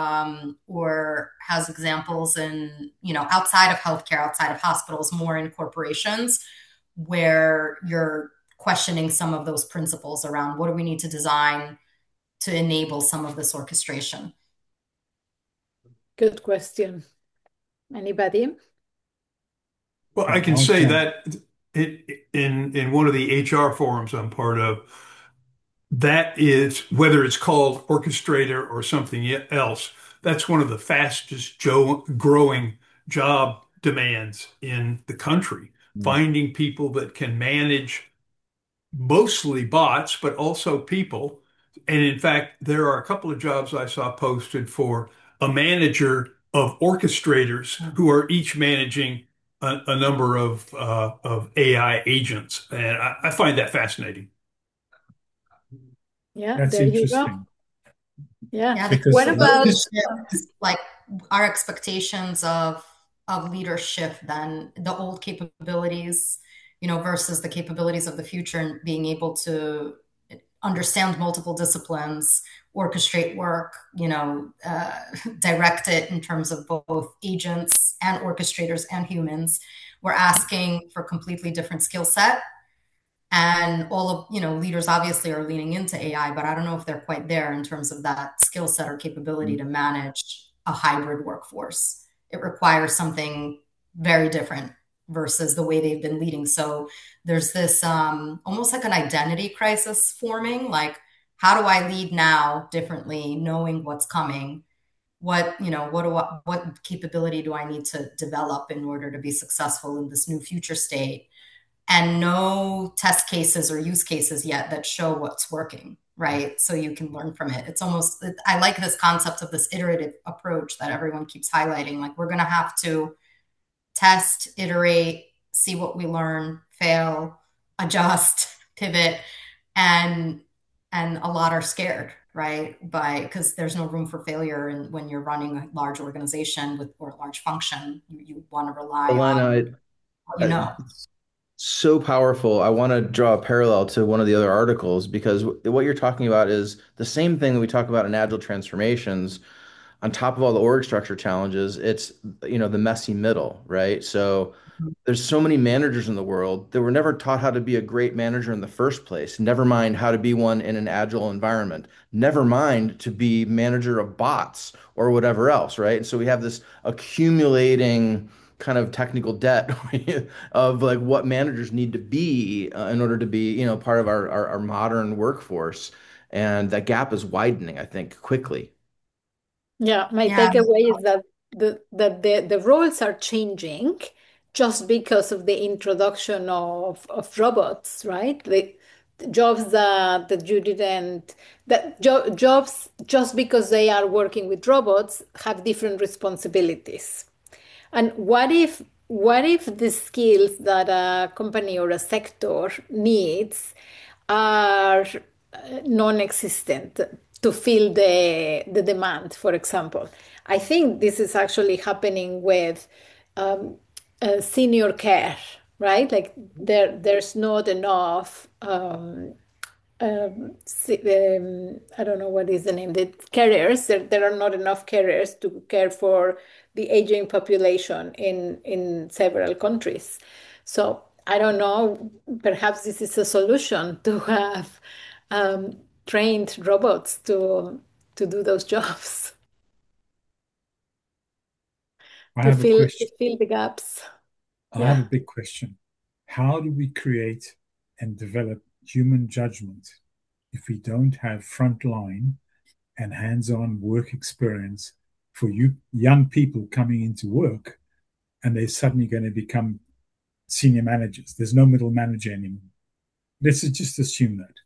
S13: or has examples in, outside of healthcare, outside of hospitals, more in corporations, where you're questioning some of those principles around what do we need to design to enable some of this orchestration.
S2: Good question. Anybody?
S12: Well, I can
S6: I'll
S12: say
S6: jump.
S12: that in one of the HR forums I'm part of, that is whether it's called orchestrator or something else. That's one of the fastest growing job demands in the country. Finding people that can manage mostly bots, but also people. And in fact, there are a couple of jobs I saw posted for a manager of orchestrators who are each managing a number of AI agents. And I find that fascinating.
S2: Yeah,
S6: That's
S2: there you go.
S6: interesting
S2: Yeah.
S13: Yeah, the
S2: What
S6: because
S2: about
S13: capabilities, like our expectations of leadership, then the old capabilities, versus the capabilities of the future, and being able to understand multiple disciplines, orchestrate work, direct it in terms of both agents and orchestrators and humans. We're asking for completely different skill set. And all of, leaders obviously are leaning into AI, but I don't know if they're quite there in terms of that skill set or capability to manage a hybrid workforce. It requires something very different versus the way they've been leading. So there's this almost like an identity crisis forming. Like, how do I lead now differently, knowing what's coming? What capability do I need to develop in order to be successful in this new future state? And no test cases or use cases yet that show what's working, right? So you can learn from it. It's almost, I like this concept of this iterative approach that everyone keeps highlighting. Like, we're going to have to test, iterate, see what we learn, fail, adjust, pivot, and a lot are scared, right? Because there's no room for failure, and when you're running a large organization with or a large function, you want to rely on
S5: Elena,
S13: what you
S5: I,
S13: know.
S5: so powerful. I want to draw a parallel to one of the other articles because what you're talking about is the same thing that we talk about in agile transformations. On top of all the org structure challenges, it's the messy middle, right? So there's so many managers in the world that were never taught how to be a great manager in the first place. Never mind how to be one in an agile environment. Never mind to be manager of bots or whatever else, right? And so we have this accumulating kind of technical debt of like what managers need to be in order to be, part of our modern workforce. And that gap is widening, I think, quickly.
S2: Yeah, my
S13: Yeah.
S2: takeaway is that the roles are changing just because of the introduction of robots, right? The jobs that you didn't that jobs just because they are working with robots have different responsibilities. And what if the skills that a company or a sector needs are non-existent to fill the demand, for example? I think this is actually happening with um, senior care, right? Like there's not enough I don't know what is the name, the carriers. There are not enough carriers to care for the aging population in several countries. So I don't know, perhaps this is a solution to have trained robots to do those jobs,
S6: I
S2: to
S6: have a question.
S2: fill the gaps.
S6: I have a
S2: Yeah.
S6: big question. How do we create and develop human judgment if we don't have frontline and hands-on work experience for you young people coming into work and they're suddenly going to become senior managers? There's no middle manager anymore. Let's just assume that.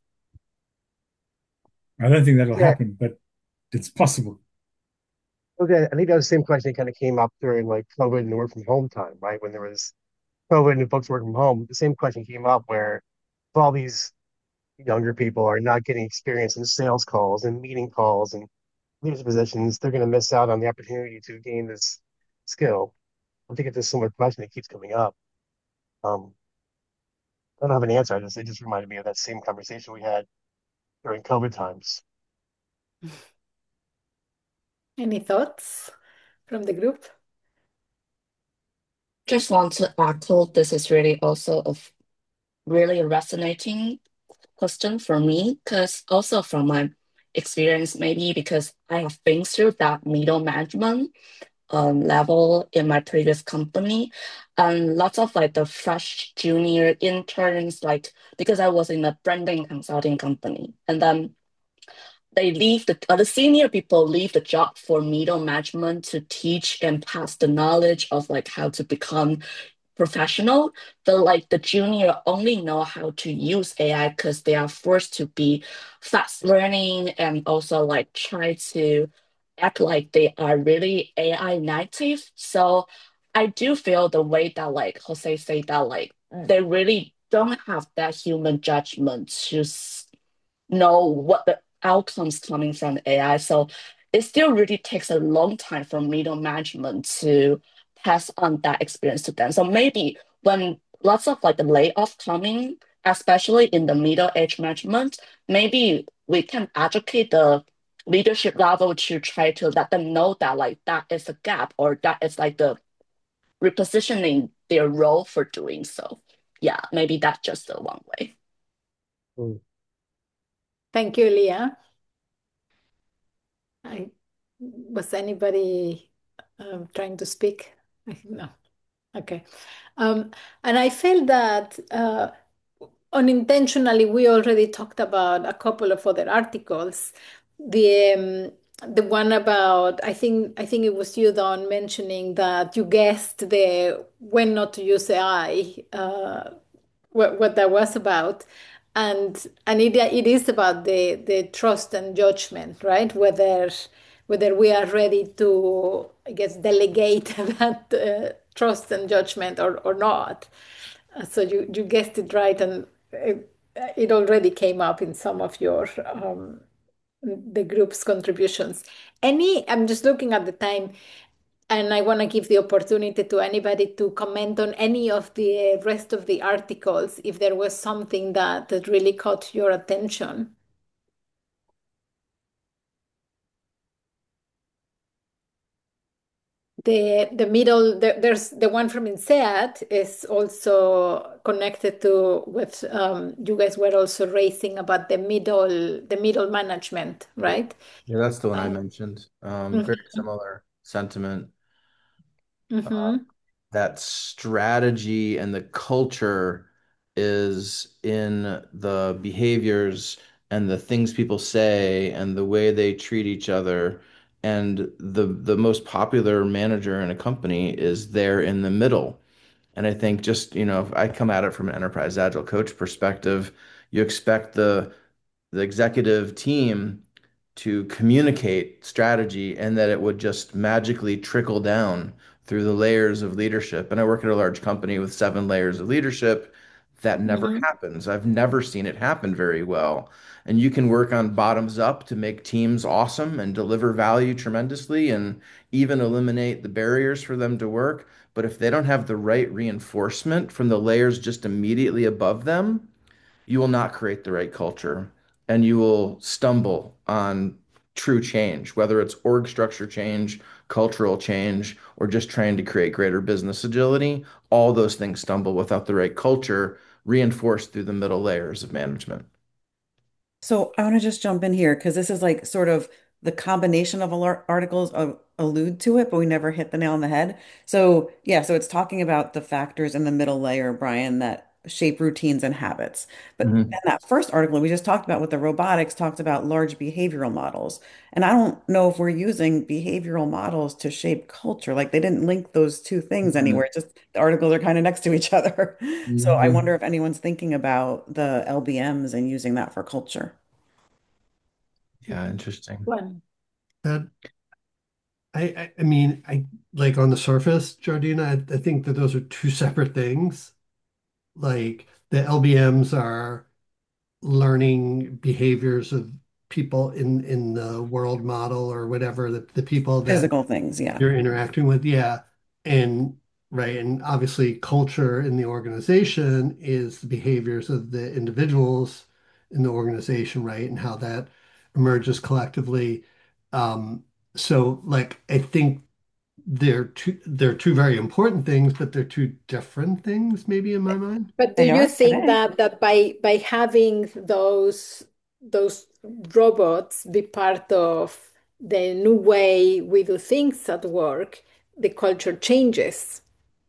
S6: I don't think that'll
S9: Yeah.
S6: happen, but it's possible.
S9: Okay, I think that was the same question that kind of came up during like COVID and the work from home time, right? When there was COVID and folks work from home, the same question came up where if all these younger people are not getting experience in sales calls and meeting calls and leadership positions, they're going to miss out on the opportunity to gain this skill. I think it's a similar question that keeps coming up. Um, I don't have an answer. It just reminded me of that same conversation we had during COVID times.
S2: Any thoughts from the group?
S10: Just want to echo this is really also a really resonating question for me because also from my experience, maybe because I have been through that middle management level in my previous company, and lots of like the fresh junior interns, like because I was in a branding consulting company, and then they leave the senior people leave the job for middle management to teach and pass the knowledge of like how to become professional, but like the junior only know how to use AI because they are forced to be fast learning and also like try to act like they are really AI native. So I do feel the way that like Jose say that like they really don't have that human judgment to know what the outcomes coming from AI. So it still really takes a long time for middle management to pass on that experience to them. So maybe when lots of like the layoff coming, especially in the middle age management, maybe we can educate the leadership level to try to let them know that like that is a gap or that is like the repositioning their role for doing so. Yeah, maybe that's just the one way.
S9: Mm.
S2: Thank you, Leah. Was anybody trying to speak? No. Okay. And I felt that unintentionally, we already talked about a couple of other articles. The one about I think it was you, Don, mentioning that you guessed the when not to use AI, what that was about. And it is about the trust and judgment, right? Whether we are ready to, I guess, delegate that trust and judgment or not. So you guessed it right, and it already came up in some of your the group's contributions. I'm just looking at the time, and I want to give the opportunity to anybody to comment on any of the rest of the articles if there was something that really caught your attention. The middle there's the one from INSEAD is also connected to with you guys were also raising about the middle management, right?
S5: Yeah, that's the one I
S2: Um,
S5: mentioned. Very
S2: mhm,
S5: similar sentiment.
S2: mhm.
S5: That strategy and the culture is in the behaviors and the things people say and the way they treat each other And the most popular manager in a company is there in the middle. And I think just, if I come at it from an enterprise agile coach perspective, you expect the executive team to communicate strategy and that it would just magically trickle down through the layers of leadership. And I work at a large company with 7 layers of leadership. That never
S2: Mhm.
S5: happens. I've never seen it happen very well. And you can work on bottoms up to make teams awesome and deliver value tremendously and even eliminate the barriers for them to work. But if they don't have the right reinforcement from the layers just immediately above them, you will not create the right culture and you will stumble on true change, whether it's org structure change, cultural change, or just trying to create greater business agility. All those things stumble without the right culture reinforced through the middle layers of management.
S3: So I want to just jump in here because this is like sort of the combination of articles allude to it, but we never hit the nail on the head. So yeah, so it's talking about the factors in the middle layer, Brian, that shape routines and habits. But then
S5: Mhm.
S3: that first article we just talked about with the robotics talked about large behavioral models. And I don't know if we're using behavioral models to shape culture. Like they didn't link those two things anywhere.
S5: Mhm.
S3: It's just the articles are kind of next to each other. So I
S5: Mhm.
S3: wonder if anyone's thinking about the LBMs and using that for culture.
S5: Yeah, interesting.
S2: Well,
S4: That I mean, I like on the surface, Jardina, I think that those are two separate things. Like the LBMs are learning behaviors of people in the world model or whatever, the people that
S3: Physical things, yeah.
S4: you're interacting with. Yeah. And right. And obviously culture in the organization is the behaviors of the individuals in the organization, right? And how that emerges collectively. Um, so like I think they're two very important things, but they're two different things, maybe in my mind.
S2: but do
S3: They
S2: you
S3: are
S2: think
S3: today.
S2: that by having those robots be part of the new way we do things at work, the culture changes?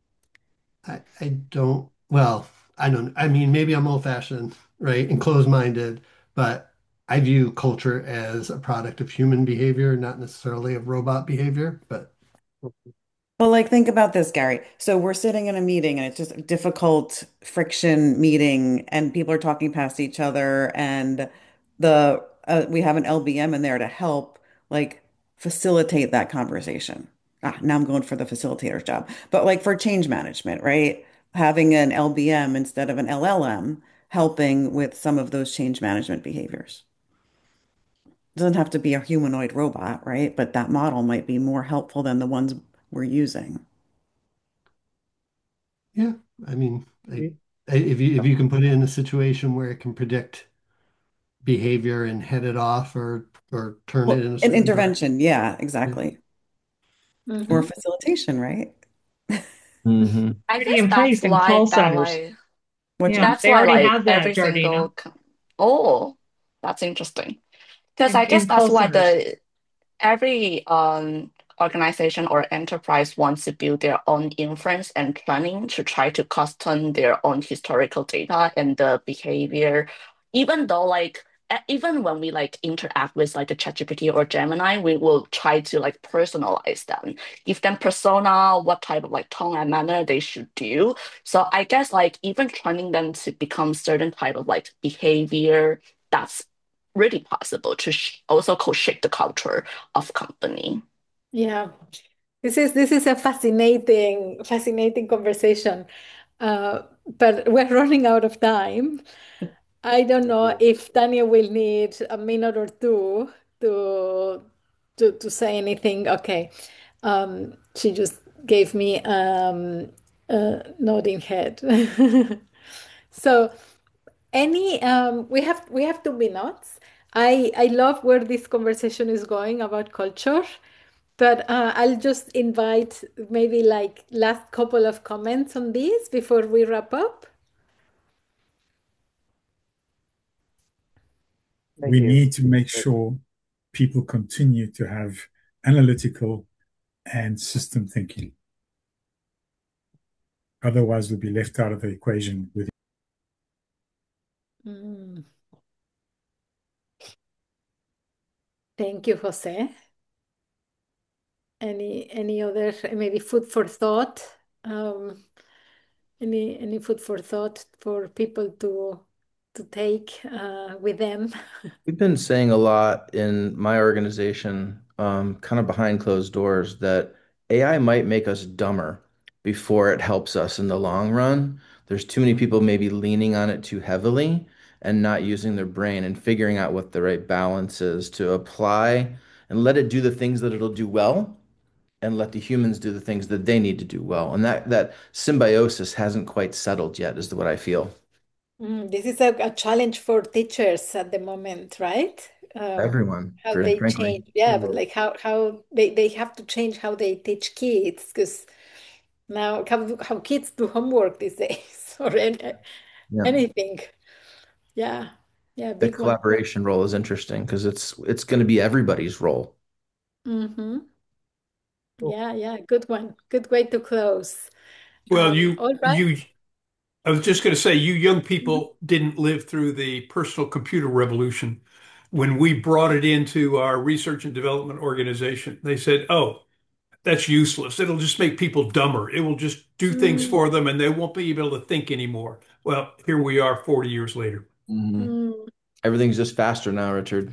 S4: I don't, well, I don't, I mean, maybe I'm old-fashioned, right, and closed-minded, but I view culture as a product of human behavior, not necessarily of robot behavior. But
S3: Well, like think about this, Gary. So we're sitting in a meeting and it's just a difficult friction meeting and people are talking past each other and the we have an LBM in there to help like facilitate that conversation. Ah, now I'm going for the facilitator's job. But like for change management, right? Having an LBM instead of an LLM helping with some of those change management behaviors. Doesn't have to be a humanoid robot, right? But that model might be more helpful than the ones we're using.
S4: yeah, I mean, if you can put it in a situation where it can predict behavior and head it off or turn it
S3: Well,
S4: in a
S3: an
S4: certain direction.
S3: intervention, yeah,
S4: Yeah.
S3: exactly. Or
S2: Mhm.
S3: facilitation, right?
S5: Mhm.
S10: I
S14: Already
S10: guess
S14: in place
S10: that's
S14: in
S10: why
S14: call
S10: that
S14: centers.
S10: like
S3: What'd you
S14: Yeah,
S3: mean?
S10: that's
S14: they
S10: why
S14: already
S10: like
S14: have
S10: every
S14: that, Jardina,
S10: single oh, that's interesting. Because I guess
S14: in
S10: that's
S14: call
S10: why
S14: centers.
S10: the every organization or enterprise wants to build their own inference and training to try to custom their own historical data and the behavior, even though like even when we like interact with like the ChatGPT or Gemini, we will try to like personalize them, give them persona, what type of like tone and manner they should do. So I guess like even training them to become certain type of like behavior, that's really possible to also co-shape the culture of company.
S2: Yeah, this is a fascinating conversation. But we're running out of time. I don't know if Tanya will need a minute or two to to say anything. Okay. She just gave me a nodding head. So we have 2 minutes. I love where this conversation is going about culture, but I'll just invite maybe like last couple of comments on this before we wrap up.
S6: We need to make sure people continue to have analytical and system thinking. Otherwise, we'll be left out of the equation with.
S2: Mm. Thank you, Jose. any other maybe food for thought? Um, any food for thought for people to take with them?
S5: We've been saying a lot in my organization, kind of behind closed doors, that AI might make us dumber before it helps us in the long run. There's too many people maybe leaning on it too heavily and not using their brain and figuring out what the right balance is to apply and let it do the things that it'll do well and let the humans do the things that they need to do well. And that symbiosis hasn't quite settled yet, is what I feel.
S2: This is a challenge for teachers at the moment, right?
S5: Everyone,
S2: How they
S5: frankly.
S2: change, yeah, but like how they have to change how they teach kids because now how kids do homework these days or
S5: Yeah.
S2: anything. Yeah, yeah,
S5: The
S2: big one.
S5: collaboration role is interesting because it's going to be everybody's role.
S2: Mm-hmm. Yeah, yeah, good one. Good way to close.
S12: Well,
S2: All right.
S12: I was just going to say, you young
S2: Mhm.
S12: people didn't live through the personal computer revolution. When we brought it into our research and development organization, they said, oh, that's useless. It'll just make people dumber. It will just do things
S2: Mm,
S12: for them and they won't be able to think anymore. Well, here we are 40 years later.
S5: Mhm.
S2: mm,
S5: Everything's just faster now, Richard.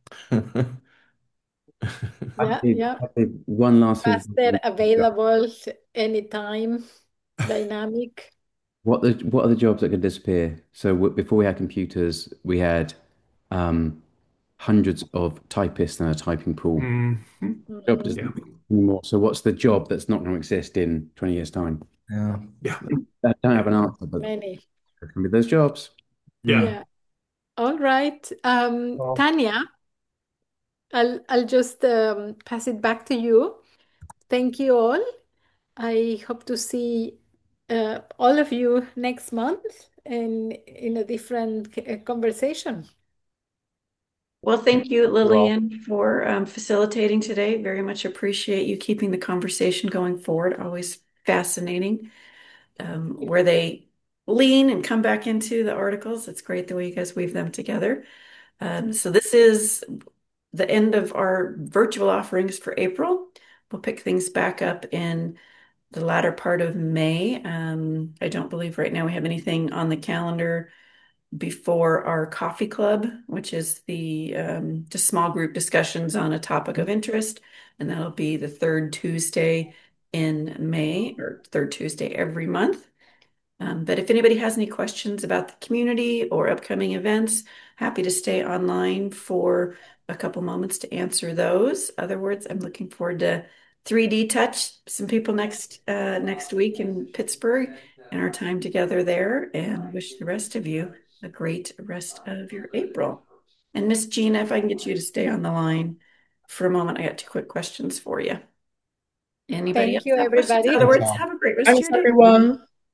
S2: yeah, yeah.
S11: One last thing.
S2: Faster, available anytime, dynamic.
S11: What are the jobs that could disappear? So before we had computers, we had um, hundreds of typists and a typing pool.
S12: Mhm.
S11: Job
S2: Mm,
S12: Yeah.
S11: doesn't exist anymore. So what's the job that's not going to exist in 20 years' time?
S5: Yeah.
S12: Yeah.
S11: I don't have
S12: Yeah.
S11: an answer, but
S2: many.
S11: there can be those jobs.
S12: Yeah.
S5: Mm.
S2: Yeah. All right.
S9: Well,
S2: Tanya, I'll just pass it back to you. Thank you all. I hope to see all of you next month and in a different conversation.
S1: Well, thank you,
S9: well,
S1: Lillian, for facilitating today. Very much appreciate you keeping the conversation going forward. Always fascinating where they lean and come back into the articles. It's great the way you guys weave them together.
S2: Mm.
S1: So this is the end of our virtual offerings for April. We'll pick things back up in the latter part of May. I don't believe right now we have anything on the calendar before our coffee club, which is the just small group discussions on a topic of interest. And that'll be the third Tuesday in May or third Tuesday every month. But if anybody has any questions about the community or upcoming events, happy to stay online for a couple moments to answer those. Other words, I'm looking forward to 3D Touch some people next week in Pittsburgh and our time together there, and wish the rest of you a great rest of your April. And Miss Gina, if I can get you to stay on the line for a moment, I got two quick questions for you. Anybody
S2: Thank
S1: else
S2: you,
S1: have questions? In other
S2: everybody.
S9: thanks,
S1: words,
S9: Al.
S1: have a great rest of
S7: Thanks,
S1: your day.
S7: everyone.